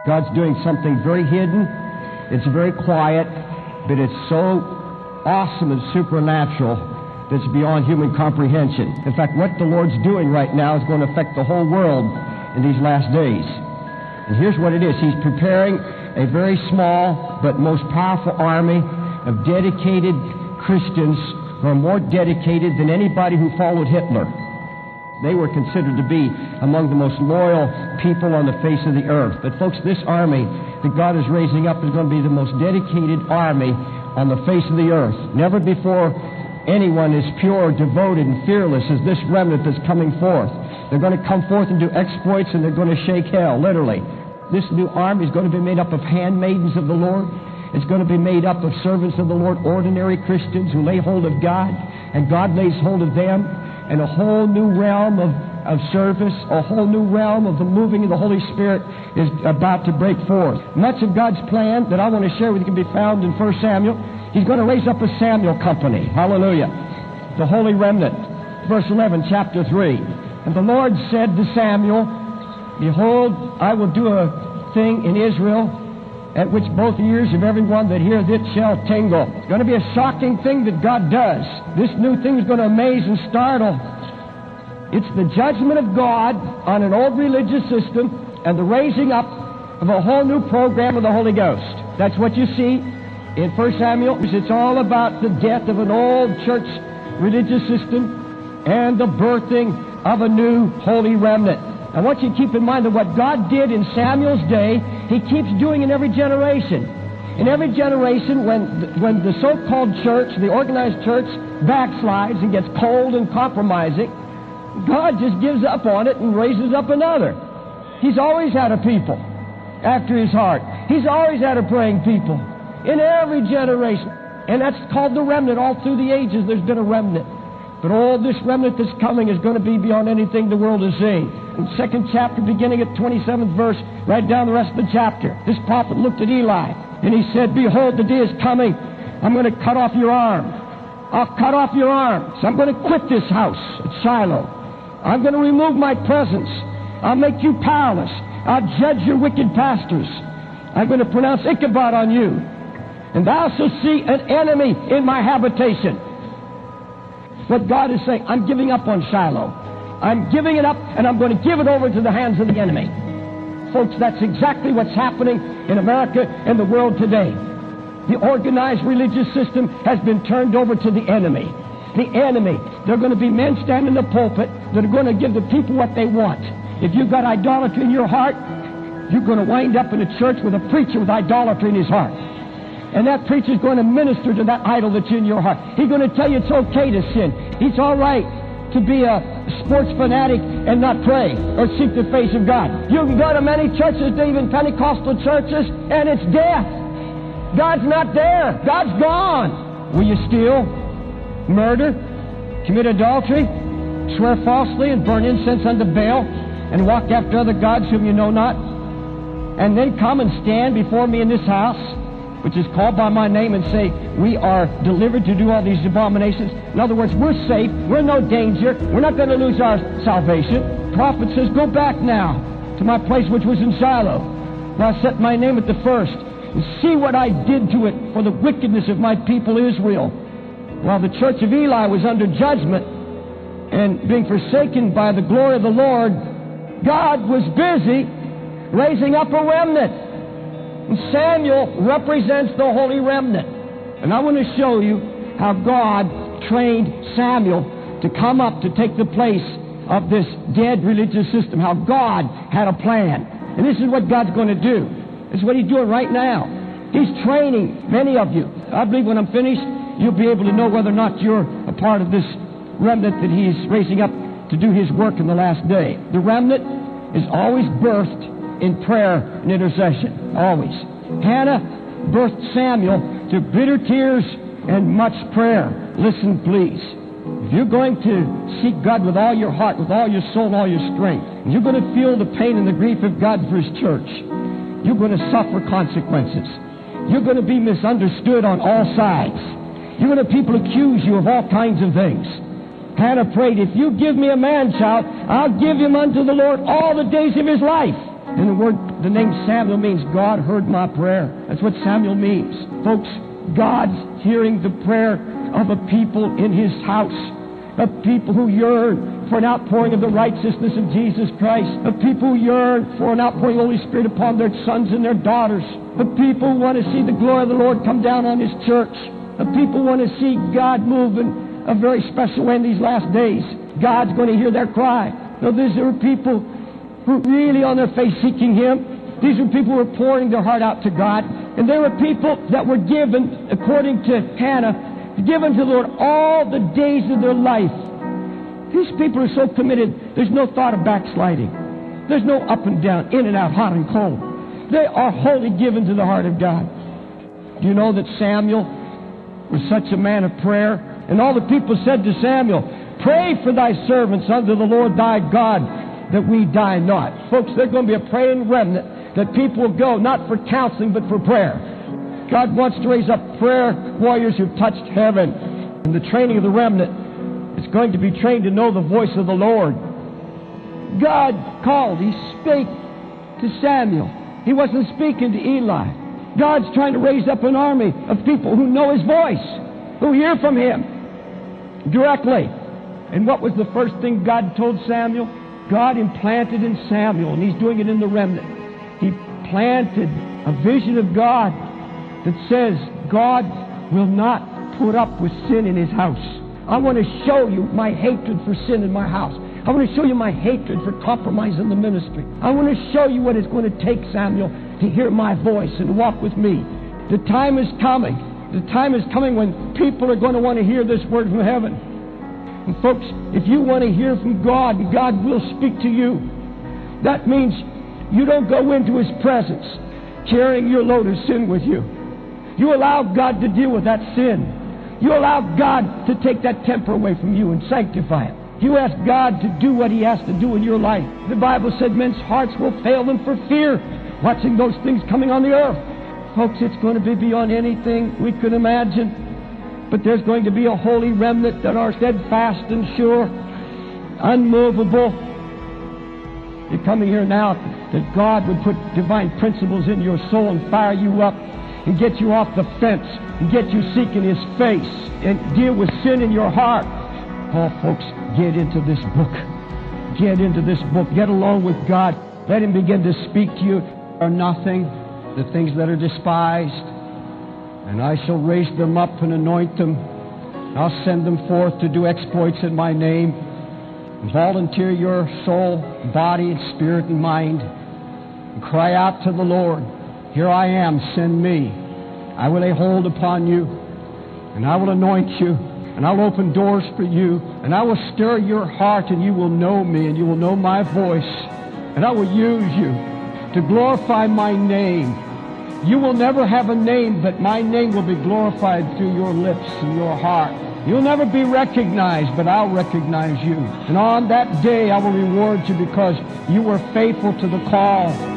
God's doing something very hidden. It's very quiet, but it's so awesome and supernatural that it's beyond human comprehension. In fact, what the Lord's doing right now is going to affect the whole world in these last days. And here's what it is. He's preparing a very small but most powerful army of dedicated Christians who are more dedicated than anybody who followed Hitler. They were considered to be among the most loyal people on the face of the earth. But folks, this army that God is raising up is going to be the most dedicated army on the face of the earth. Never before anyone is pure, devoted, and fearless as this remnant that's coming forth. They're going to come forth and do exploits, and they're going to shake hell, literally. This new army is going to be made up of handmaidens of the Lord. It's going to be made up of servants of the Lord, ordinary Christians who lay hold of God, and God lays hold of them. And a whole new realm of service, a whole new realm of the moving of the Holy Spirit is about to break forth. Much of God's plan that I want to share with you can be found in 1 Samuel. He's going to raise up a Samuel company. Hallelujah. The Holy Remnant. Verse 11, chapter 3. And the Lord said to Samuel, Behold, I will do a thing in Israel at which both ears of everyone that heareth it shall tingle. It's going to be a shocking thing that God does. This new thing is going to amaze and startle. It's the judgment of God on an old religious system and the raising up of a whole new program of the Holy Ghost. That's what you see in 1 Samuel. It's all about the death of an old church religious system and the birthing of a new holy remnant. I want you to keep in mind that what God did in Samuel's day, He keeps doing in every generation. In every generation, when the so-called church, the organized church, backslides and gets cold and compromising, God just gives up on it and raises up another. He's always had a people after His heart. He's always had a praying people in every generation. And that's called the remnant. All through the ages, there's been a remnant. But all this remnant that's coming is going to be beyond anything the world has seen. In the 2nd chapter, beginning at 27th verse, right down the rest of the chapter, this prophet looked at Eli, and he said, Behold, the day is coming. I'm going to cut off your arm. I'll cut off your arm. So I'm going to quit this house at Shiloh. I'm going to remove my presence. I'll make you powerless. I'll judge your wicked pastors. I'm going to pronounce Ichabod on you. And thou shalt see an enemy in my habitation. What God is saying, I'm giving up on Shiloh. I'm giving it up, and I'm going to give it over to the hands of the enemy. Folks, that's exactly what's happening in America and the world today. The organized religious system has been turned over to the enemy. The enemy. There are going to be men standing in the pulpit that are going to give the people what they want. If you've got idolatry in your heart, you're going to wind up in a church with a preacher with idolatry in his heart. And that preacher's going to minister to that idol that's in your heart. He's going to tell you it's okay to sin. It's all right to be a sports fanatic and not pray or seek the face of God. You can go to many churches, even Pentecostal churches, and it's death. God's not there. God's gone. Will you steal, murder, commit adultery, swear falsely, and burn incense unto Baal, and walk after other gods whom you know not, and then come and stand before me in this house, which is called by my name, and say, we are delivered to do all these abominations? In other words, we're safe, we're in no danger, we're not going to lose our salvation. The prophet says, go back now to my place which was in Shiloh, where I set my name at the first, and see what I did to it for the wickedness of my people Israel. While the church of Eli was under judgment and being forsaken by the glory of the Lord, God was busy raising up a remnant. Samuel represents the holy remnant. And I want to show you how God trained Samuel to come up to take the place of this dead religious system, how God had a plan. And this is what God's going to do. This is what He's doing right now. He's training many of you. I believe when I'm finished, you'll be able to know whether or not you're a part of this remnant that He's raising up to do His work in the last day. The remnant is always birthed in prayer and intercession. Always. Hannah birthed Samuel through bitter tears and much prayer. Listen, please. If you're going to seek God with all your heart, with all your soul, and all your strength, and you're going to feel the pain and the grief of God for His church, you're going to suffer consequences. You're going to be misunderstood on all sides. You're going to have people accuse you of all kinds of things. Hannah prayed, if you give me a man child, I'll give him unto the Lord all the days of his life. And the name Samuel means God heard my prayer. That's what Samuel means. Folks, God's hearing the prayer of a people in His house, of people who yearn for an outpouring of the righteousness of Jesus Christ, of people who yearn for an outpouring of the Holy Spirit upon their sons and their daughters, of people who want to see the glory of the Lord come down on His church, of people who want to see God move in a very special way in these last days. God's going to hear their cry. Now, these are people who are really on their face seeking Him. These are people who are pouring their heart out to God. And there were people that were given, according to Hannah, given to the Lord all the days of their life. These people are so committed, there's no thought of backsliding. There's no up and down, in and out, hot and cold. They are wholly given to the heart of God. Do you know that Samuel was such a man of prayer? And all the people said to Samuel, "Pray for thy servants unto the Lord thy God, that we die not." Folks, there's going to be a praying remnant that people will go, not for counseling, but for prayer. God wants to raise up prayer warriors who've touched heaven. And the training of the remnant is going to be trained to know the voice of the Lord. God called. He spake to Samuel. He wasn't speaking to Eli. God's trying to raise up an army of people who know His voice, who hear from Him directly. And what was the first thing God told Samuel? God implanted in Samuel, and He's doing it in the remnant. He planted a vision of God that says God will not put up with sin in His house. I want to show you my hatred for sin in my house. I want to show you my hatred for compromise in the ministry. I want to show you what it's going to take, Samuel, to hear my voice and walk with me. The time is coming. The time is coming when people are going to want to hear this word from heaven. And folks, if you want to hear from God, God will speak to you. That means you don't go into His presence carrying your load of sin with you. You allow God to deal with that sin. You allow God to take that temper away from you and sanctify it. You ask God to do what He has to do in your life. The Bible said men's hearts will fail them for fear, watching those things coming on the earth. Folks, it's going to be beyond anything we could imagine. But there's going to be a holy remnant that are steadfast and sure, unmovable. You're coming here now that God would put divine principles in your soul and fire you up and get you off the fence and get you seeking His face and deal with sin in your heart. Oh, folks, get into this book. Get into this book. Get along with God. Let Him begin to speak to you. Are nothing, the things that are despised, and I shall raise them up and anoint them. I'll send them forth to do exploits in my name. Volunteer your soul, body, and spirit and mind, and cry out to the Lord, "Here I am, send me. I will lay hold upon you, and I will anoint you, and I will open doors for you, and I will stir your heart, and you will know me, and you will know my voice, and I will use you to glorify my name. You will never have a name, but my name will be glorified through your lips and your heart. You'll never be recognized, but I'll recognize you. And on that day I will reward you because you were faithful to the call.